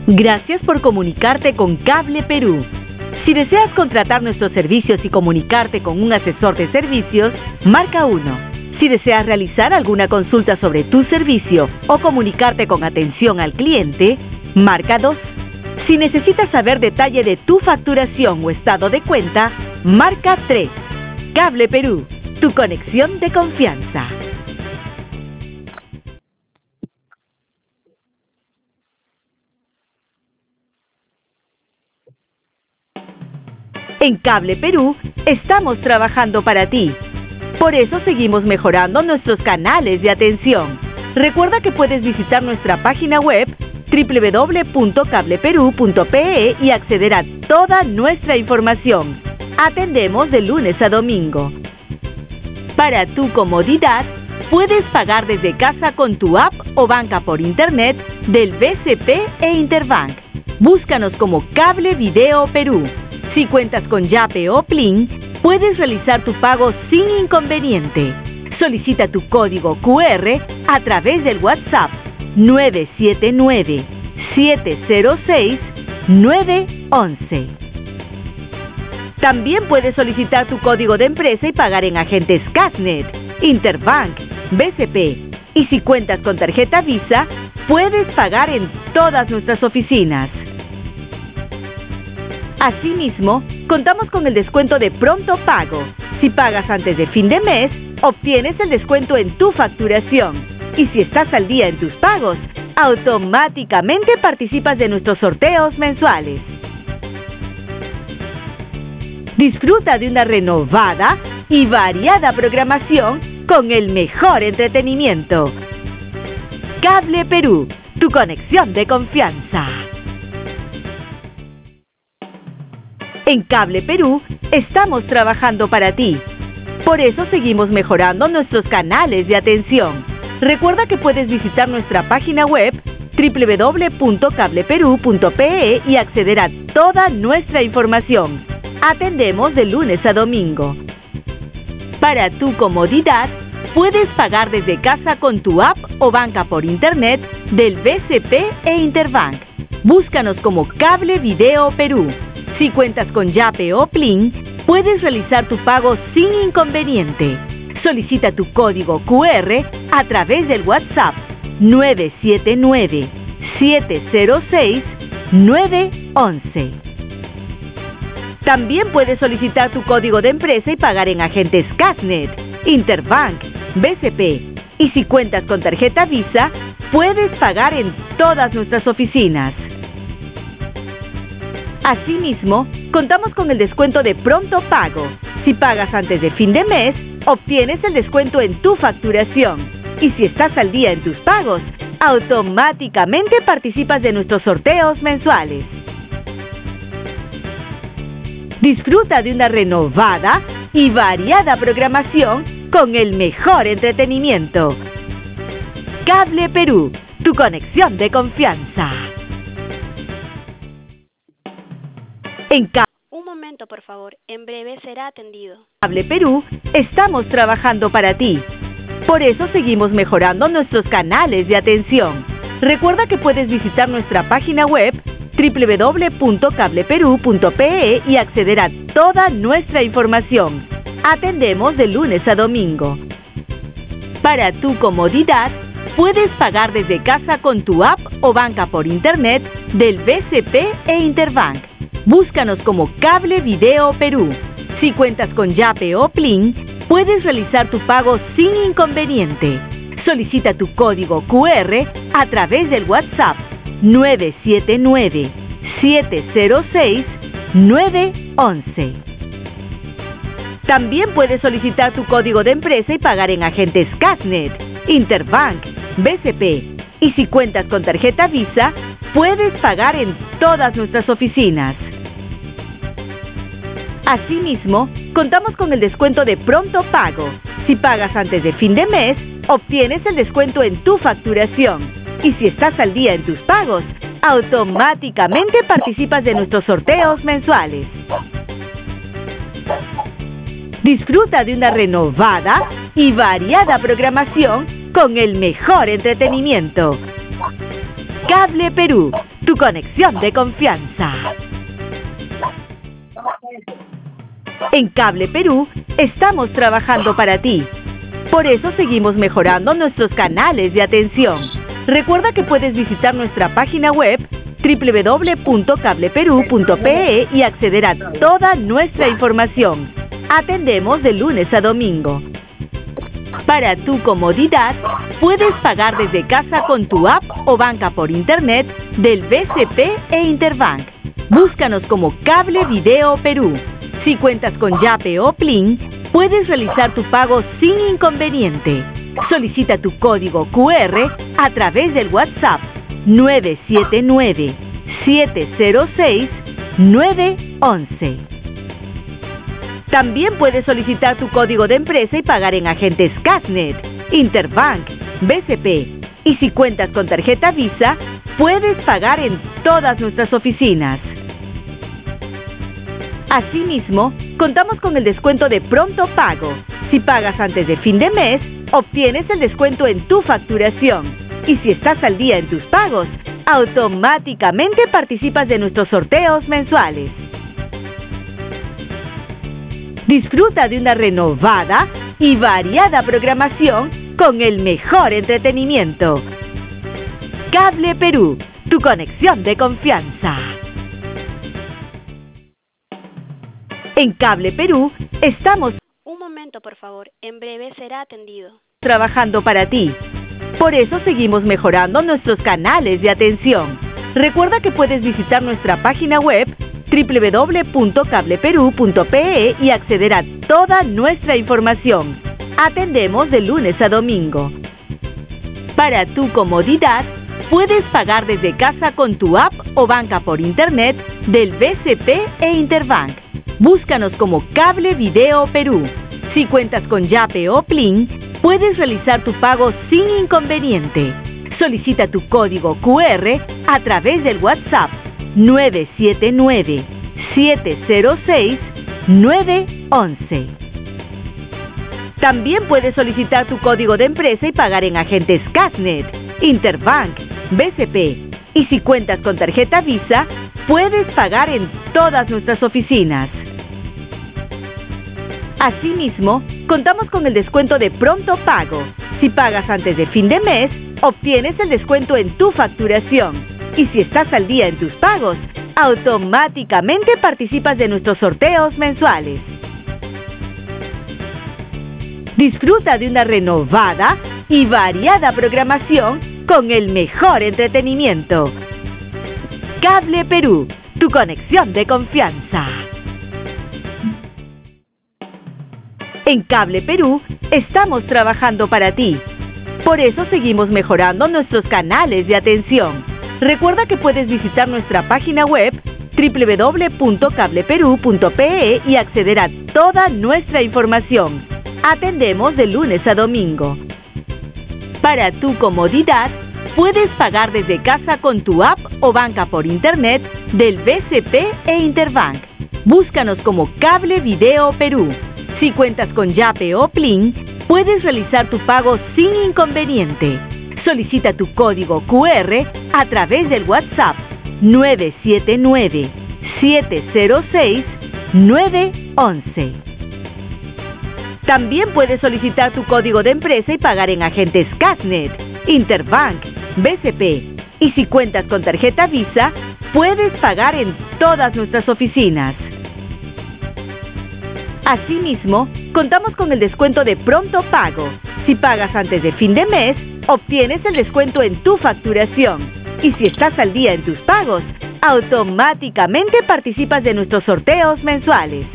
Gracias por comunicarte con Cable Perú. Si deseas contratar nuestros servicios y comunicarte con un asesor de servicios, marca 1. Si deseas realizar alguna consulta sobre tu servicio o comunicarte con atención al cliente, marca 2. Si necesitas saber detalle de tu facturación o estado de cuenta, marca 3. Cable Perú, tu conexión de confianza. En Cable Perú estamos trabajando para ti. Por eso seguimos mejorando nuestros canales de atención. Recuerda que puedes visitar nuestra página web www.cableperú.pe y acceder a toda nuestra información. Atendemos de lunes a domingo. Para tu comodidad, puedes pagar desde casa con tu app o banca por internet del BCP e Interbank. Búscanos como Cable Video Perú. Si cuentas con Yape o Plin, puedes realizar tu pago sin inconveniente. Solicita tu código QR a través del WhatsApp 979-706-911. También puedes solicitar tu código de empresa y pagar en agentes Casnet, Interbank, BCP. Y si cuentas con tarjeta Visa, puedes pagar en todas nuestras oficinas. Asimismo, contamos con el descuento de pronto pago. Si pagas antes de fin de mes, obtienes el descuento en tu facturación. Y si estás al día en tus pagos, automáticamente participas de nuestros sorteos mensuales. Disfruta de una renovada y variada programación con el mejor entretenimiento. Cable Perú, tu conexión de confianza. En Cable Perú estamos trabajando para ti. Por eso seguimos mejorando nuestros canales de atención. Recuerda que puedes visitar nuestra página web www.cableperú.pe y acceder a toda nuestra información. Atendemos de lunes a domingo. Para tu comodidad, puedes pagar desde casa con tu app o banca por internet del BCP e Interbank. Búscanos como Cable Video Perú. Si cuentas con Yape o Plin, puedes realizar tu pago sin inconveniente. Solicita tu código QR a través del WhatsApp 979-706-911. También puedes solicitar tu código de empresa y pagar en agentes Casnet, Interbank, BCP. Y si cuentas con tarjeta Visa, puedes pagar en todas nuestras oficinas. Asimismo, contamos con el descuento de pronto pago. Si pagas antes de fin de mes, obtienes el descuento en tu facturación. Y si estás al día en tus pagos, automáticamente participas de nuestros sorteos mensuales. Disfruta de una renovada y variada programación con el mejor entretenimiento. Cable Perú, tu conexión de confianza. Un momento, por favor. En breve será atendido. Cable Perú estamos trabajando para ti. Por eso seguimos mejorando nuestros canales de atención. Recuerda que puedes visitar nuestra página web www.cableperú.pe y acceder a toda nuestra información. Atendemos de lunes a domingo. Para tu comodidad, puedes pagar desde casa con tu app o banca por internet del BCP e Interbank. Búscanos como Cable Video Perú. Si cuentas con Yape o Plin, puedes realizar tu pago sin inconveniente. Solicita tu código QR a través del WhatsApp 979-706-911. También puedes solicitar tu código de empresa y pagar en agentes Casnet, Interbank, BCP. Y si cuentas con tarjeta Visa, puedes pagar en todas nuestras oficinas. Asimismo, contamos con el descuento de pronto pago. Si pagas antes de fin de mes, obtienes el descuento en tu facturación. Y si estás al día en tus pagos, automáticamente participas de nuestros sorteos mensuales. Disfruta de una renovada y variada programación con el mejor entretenimiento. Cable Perú, tu conexión de confianza. En Cable Perú estamos trabajando para ti. Por eso seguimos mejorando nuestros canales de atención. Recuerda que puedes visitar nuestra página web www.cableperú.pe y acceder a toda nuestra información. Atendemos de lunes a domingo. Para tu comodidad, puedes pagar desde casa con tu app o banca por internet del BCP e Interbank. Búscanos como Cable Video Perú. Si cuentas con Yape o Plin, puedes realizar tu pago sin inconveniente. Solicita tu código QR a través del WhatsApp 979-706-911. También puedes solicitar tu código de empresa y pagar en agentes Casnet, Interbank, BCP. Y si cuentas con tarjeta Visa, puedes pagar en todas nuestras oficinas. Asimismo, contamos con el descuento de pronto pago. Si pagas antes de fin de mes, obtienes el descuento en tu facturación. Y si estás al día en tus pagos, automáticamente participas de nuestros sorteos mensuales. Disfruta de una renovada y variada programación con el mejor entretenimiento. Cable Perú, tu conexión de confianza. En Cable Perú estamos Un momento, por favor. En breve será atendido. trabajando para ti. Por eso seguimos mejorando nuestros canales de atención. Recuerda que puedes visitar nuestra página web www.cableperú.pe y acceder a toda nuestra información. Atendemos de lunes a domingo. Para tu comodidad, puedes pagar desde casa con tu app o banca por internet del BCP e Interbank. Búscanos como Cable Video Perú. Si cuentas con Yape o Plin, puedes realizar tu pago sin inconveniente. Solicita tu código QR a través del WhatsApp 979-706-911. También puedes solicitar tu código de empresa y pagar en agentes Casnet, Interbank, BCP. Y si cuentas con tarjeta Visa, puedes pagar en todas nuestras oficinas. Asimismo, contamos con el descuento de pronto pago. Si pagas antes de fin de mes, obtienes el descuento en tu facturación. Y si estás al día en tus pagos, automáticamente participas de nuestros sorteos mensuales. Disfruta de una renovada y variada programación con el mejor entretenimiento. Cable Perú, tu conexión de confianza. En Cable Perú estamos trabajando para ti. Por eso seguimos mejorando nuestros canales de atención. Recuerda que puedes visitar nuestra página web www.cableperú.pe y acceder a toda nuestra información. Atendemos de lunes a domingo. Para tu comodidad, puedes pagar desde casa con tu app o banca por internet del BCP e Interbank. Búscanos como Cable Video Perú. Si cuentas con Yape o Plin, puedes realizar tu pago sin inconveniente. Solicita tu código QR a través del WhatsApp 979-706-911. También puedes solicitar tu código de empresa y pagar en agentes Casnet, Interbank, BCP. Y si cuentas con tarjeta Visa, puedes pagar en todas nuestras oficinas. Asimismo, contamos con el descuento de pronto pago. Si pagas antes de fin de mes, obtienes el descuento en tu facturación. Y si estás al día en tus pagos, automáticamente participas de nuestros sorteos mensuales.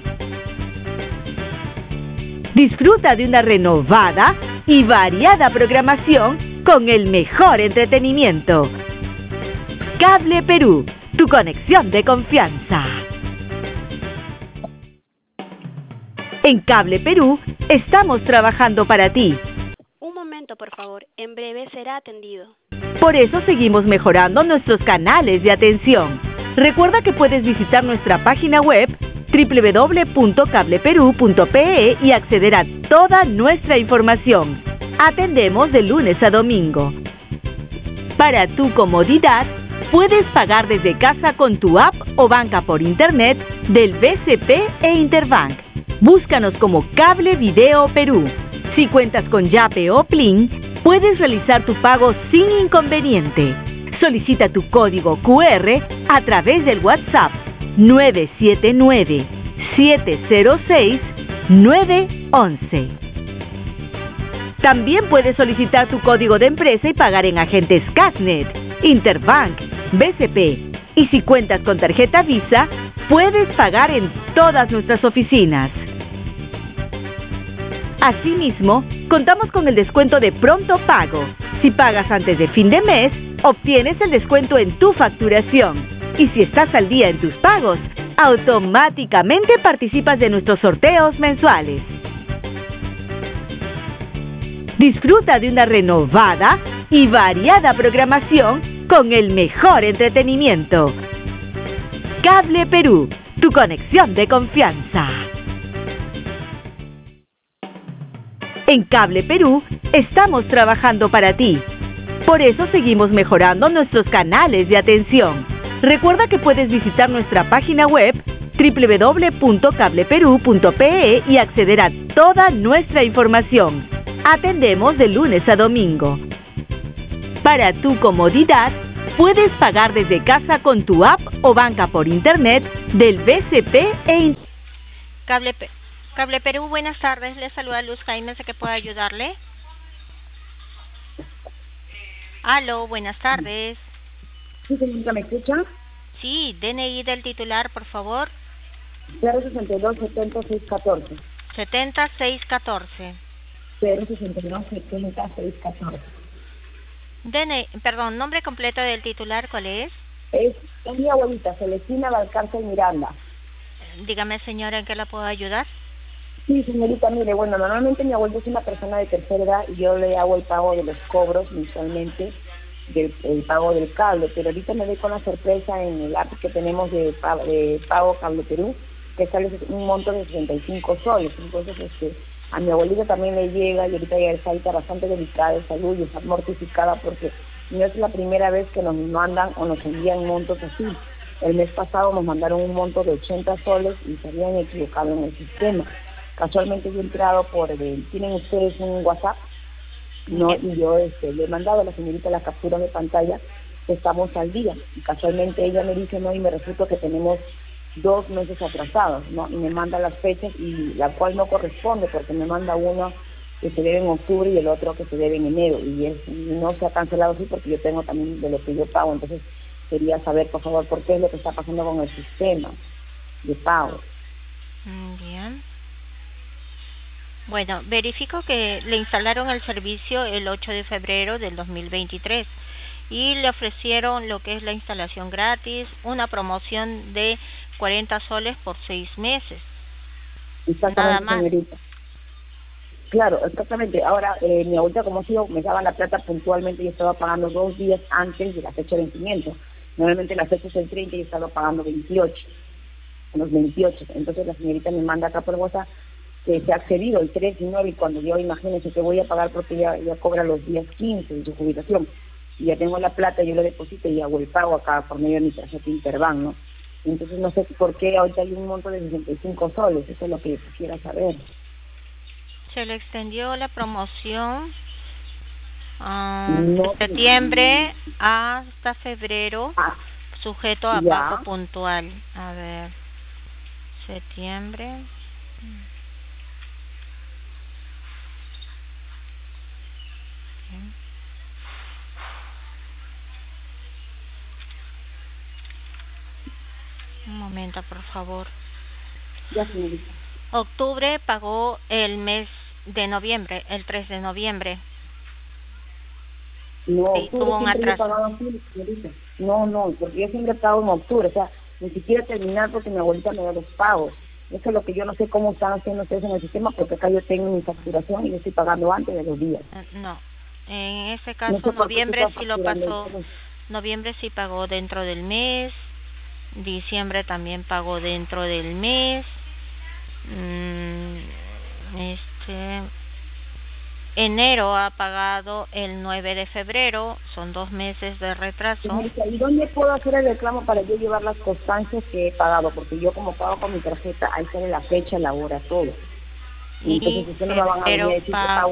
Disfruta de una renovada y variada programación con el mejor entretenimiento. Cable Perú, tu conexión de confianza. En Cable Perú estamos trabajando para ti. Un momento, por favor. En breve será atendido. Por eso seguimos mejorando nuestros canales de atención. Recuerda que puedes visitar nuestra página web www.cableperú.pe y acceder a toda nuestra información. Atendemos de lunes a domingo. Para tu comodidad, puedes pagar desde casa con tu app o banca por internet del BCP e Interbank. Búscanos como Cable Video Perú. Si cuentas con Yape o Plin, puedes realizar tu pago sin inconveniente. Solicita tu código QR a través del WhatsApp 979-706-911. También puedes solicitar tu código de empresa y pagar en agentes Casnet, Interbank, BCP. Y si cuentas con tarjeta Visa, puedes pagar en todas nuestras oficinas. Asimismo, contamos con el descuento de pronto pago. Si pagas antes de fin de mes, obtienes el descuento en tu facturación. Y si estás al día en tus pagos, automáticamente participas de nuestros sorteos mensuales. Disfruta de una renovada y variada programación con el mejor entretenimiento. Cable Perú, tu conexión de confianza. En Cable Perú estamos trabajando para ti. Por eso seguimos mejorando nuestros canales de atención. Recuerda que puedes visitar nuestra página web www.cableperú.pe y acceder a toda nuestra información. Atendemos de lunes a domingo. Para tu comodidad, puedes pagar desde casa con tu app o banca por internet del BCP e Cable Perú, buenas tardes. Le saluda Luz Jaime, ¿sé que puedo ayudarle? Aló, buenas tardes. Sí, señorita, ¿me escucha? Sí, DNI del titular, por favor. 062-70614. 70614. 062-70614. DNI, perdón, nombre completo del titular, ¿cuál es? Es mi abuelita, Celestina Valcárcel Miranda. Dígame, señora, ¿en qué la puedo ayudar? Sí, señorita, mire, bueno, normalmente mi abuelita es una persona de tercera edad y yo le hago el pago de los cobros mensualmente, el pago del cable, pero ahorita me doy con la sorpresa en el app que tenemos de pago Cable Perú, que sale un monto de 65 soles. Entonces, a mi abuelita también le llega y ahorita ya está bastante delicada de salud y está mortificada porque no es la primera vez que nos mandan o nos envían montos así. El mes pasado nos mandaron un monto de 80 soles y se habían equivocado en el sistema. Casualmente yo he entrado ¿tienen ustedes un WhatsApp? No, y yo le he mandado a la señorita la captura de pantalla, estamos al día. Y casualmente ella me dice, no, y me resulta que tenemos 2 meses atrasados, ¿no? Y me manda las fechas y la cual no corresponde porque me manda uno que se debe en octubre y el otro que se debe en enero. Y no se ha cancelado así porque yo tengo también de lo que yo pago. Entonces quería saber, por favor, por qué es lo que está pasando con el sistema de pago. Bien. Bueno, verifico que le instalaron el servicio el 8 de febrero del 2023 y le ofrecieron lo que es la instalación gratis, una promoción de 40 soles por 6 meses. Exactamente, nada más. Señorita. Claro, exactamente. Ahora, mi abuelita, como sigo, me daban la plata puntualmente y estaba pagando 2 días antes de la fecha de vencimiento. Normalmente la fecha es el 30 y estaba pagando 28, los 28. Entonces la señorita me manda acá por WhatsApp que se ha accedido el 3 y 9 y cuando yo imagínense que voy a pagar porque ya cobra los días 15 de su jubilación y ya tengo la plata, yo le deposito y hago el pago acá por medio de mi tarjeta Interbank, ¿no? Entonces no sé por qué ahorita hay un monto de 65 soles, eso es lo que quisiera saber. Se le extendió la promoción de septiembre hasta febrero, sujeto a pago puntual. A ver, septiembre. Un momento, por favor. Ya, señorita. Octubre pagó el mes de noviembre, el 3 de noviembre. No, sí, tuvo un atraso. No, porque yo siempre pago en octubre, o sea, ni siquiera terminar porque mi abuelita me da los pagos. Eso es lo que yo no sé cómo están haciendo ustedes en el sistema, porque acá yo tengo mi facturación y yo estoy pagando antes de los días. No, en ese caso no noviembre sí lo pasó, noviembre sí pagó dentro del mes, diciembre también pagó dentro del mes, enero ha pagado el 9 de febrero, son 2 meses de retraso. Señorita, ¿y dónde puedo hacer el reclamo para yo llevar las constancias que he pagado? Porque yo como pago con mi tarjeta, ahí sale la fecha, la hora, todo. Entonces ustedes no me van a venir a decir que pago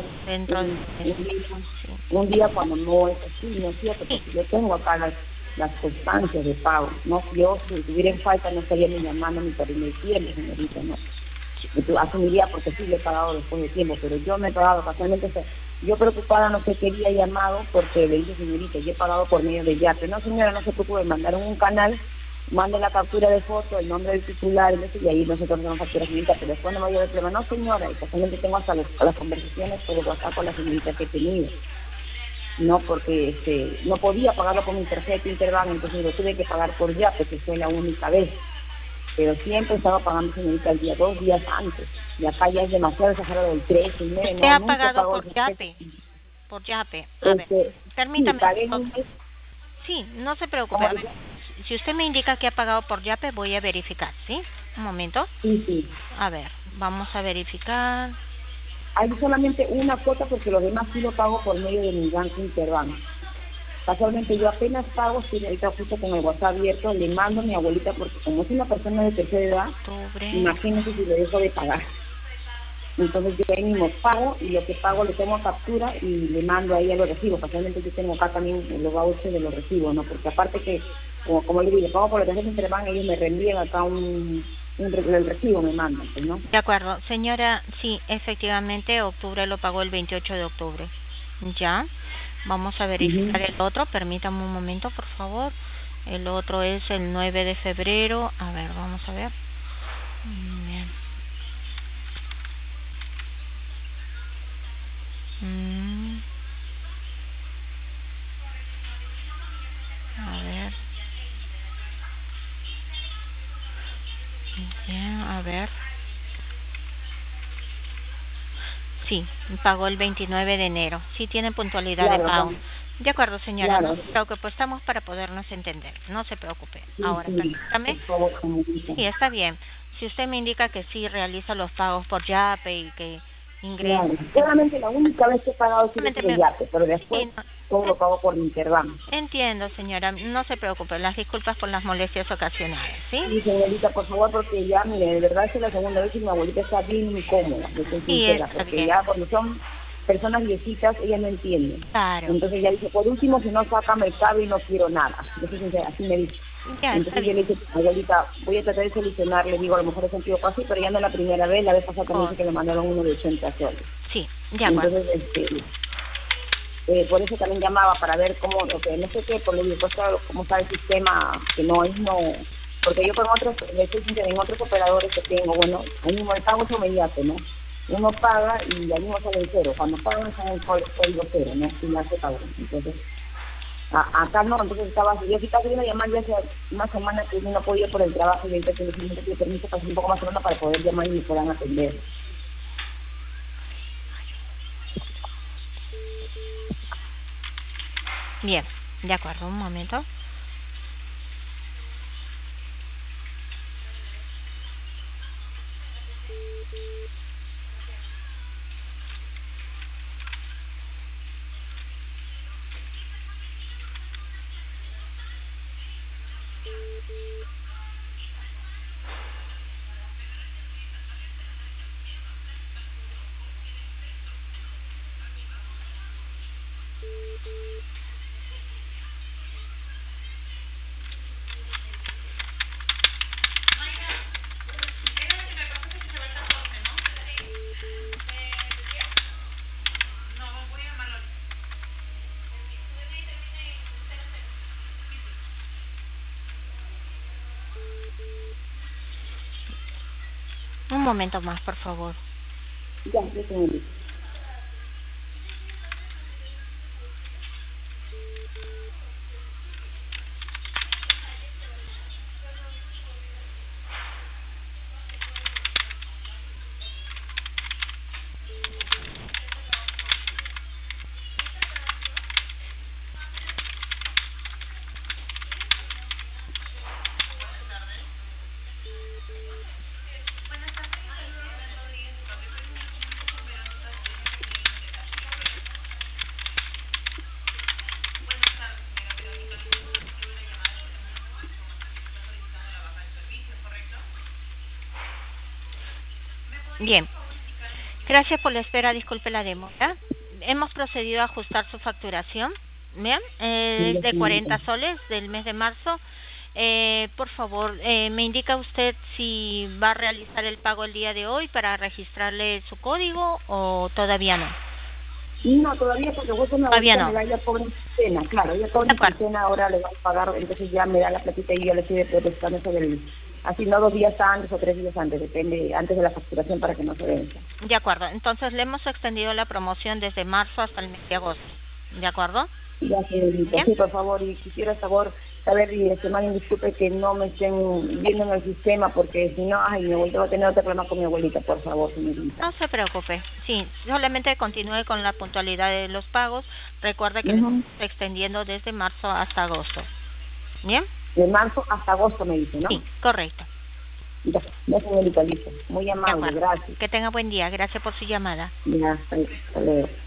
un día cuando no es así, no es cierto, porque yo tengo acá las constancias de pago, ¿no? Yo si estuviera en falta no estaría ni llamando ni perdiendo el tiempo, señorita, ¿no? Asumiría porque sí le he pagado después de tiempo, pero yo me he pagado casualmente, yo preocupada no sé qué día he llamado porque le dije, señorita, yo he pagado por medio de Yape. No, señora, no se preocupe, mandaron un canal, mande la captura de foto, el nombre del titular, y ahí nosotros nos factura, señorita, pero después no me voy a problema. No, señora, y casualmente tengo hasta las conversaciones por WhatsApp con la señorita que he tenido. No, porque no podía pagarlo con mi tarjeta Interbank, entonces lo tuve que pagar por Yape, que fue la única vez. Pero siempre estaba pagando, señorita, el día 2 días antes. Y acá ya es demasiado exagerado del 3, el 9, ¿Usted ha pagado por Yape? Por Yape. A ver, permítame. Sí, no se preocupe. A ver, si usted me indica que ha pagado por Yape, voy a verificar, ¿sí? Un momento. Sí. A ver, vamos a verificar. Hay solamente una cuota porque los demás sí lo pago por medio de mi banco Interbank. Casualmente yo apenas pago, si ahorita justo con el WhatsApp abierto, le mando a mi abuelita porque como es una persona de tercera edad, imagínese si le dejo de pagar. Entonces yo ahí mismo pago y lo que pago le tomo captura y le mando ahí a los recibos. Casualmente yo tengo acá también los vouchers de los recibos, ¿no? Porque aparte que, como le digo, pago por la tarjeta Interbank, ellos me reenvían acá el recibo, me mandan, pues, ¿no? De acuerdo. Señora, sí, efectivamente, octubre lo pagó el 28 de octubre. ¿Ya? Vamos a verificar el otro, permítame un momento, por favor. El otro es el 9 de febrero. A ver, vamos a ver. Bien. A ver. Bien, a ver. Sí, pagó el 29 de enero. Sí tiene puntualidad de pago. De acuerdo, señora. No se preocupe, estamos para podernos entender. No se preocupe. Ahora, permítame. Sí, está bien. Si usted me indica que sí realiza los pagos por Yape y que ingresa. Solamente la única vez que he pagado es por Yape, pero después todo lo pago por Interbank. Entiendo, señora. No se preocupe. Las disculpas por las molestias ocasionales, ¿sí? Sí, señorita, por favor, porque ya, mire, de verdad es la segunda vez que mi abuelita está bien incómoda, de ser sincera, porque bien. Ya cuando son personas viejitas, ella no entiende. Claro. Entonces ya dice, por último, si no saca mercado y no quiero nada. Yo soy sincera, así me dice. Ya, entonces yo le dije, abuelita, voy a tratar de solucionar, le digo, a lo mejor he sentido casi, pero ya no es la primera vez, la vez pasada también dice que le mandaron uno de 80 soles. Sí, ya. Entonces, por eso también llamaba para ver cómo, no sé qué, por lo que cómo está el sistema, que no es porque yo con otros, en otros operadores que tengo, bueno, ahí mismo el pago es inmediato, ¿no? Uno paga y ahí mismo sale el cero, cuando pagan sale el código cero, ¿no? Y ya se pagó. Entonces, acá no, entonces estaba así, yo sí casi vine a llamar ya hace una semana que no podía por el trabajo y ahorita que me pido permiso pasar un poco más semana para poder llamar y me puedan atender. Bien, de acuerdo, un momento. Un momento más, por favor. Ya, yo tengo listo. Bien. Gracias por la espera, disculpe la demora. Hemos procedido a ajustar su facturación. Bien, es de 40 soles del mes de marzo. Por favor, me indica usted si va a realizar el pago el día de hoy para registrarle su código o todavía no. No, todavía porque vos me no. ya cobra quincena, claro, ya cobra quincena, ahora le va a pagar, entonces ya me da la platita y yo le estoy depositando sobre el, así no 2 días antes o 3 días antes, depende, antes de la facturación para que no se venza. De acuerdo, entonces le hemos extendido la promoción desde marzo hasta el mes de agosto, ¿de acuerdo? Ya, señorita, sí, por favor, y quisiera saber y disculpe que no me estén viendo en el sistema, porque si no, ay, mi abuelita va a tener otro problema con mi abuelita, por favor, señorita. No se preocupe, sí, solamente continúe con la puntualidad de los pagos. Recuerde que estamos extendiendo desde marzo hasta agosto. ¿Bien? De marzo hasta agosto me dice, ¿no? Sí, correcto. Ya, señorita, listo. Muy amable, gracias. Que tenga buen día, gracias por su llamada. Ya, hasta luego.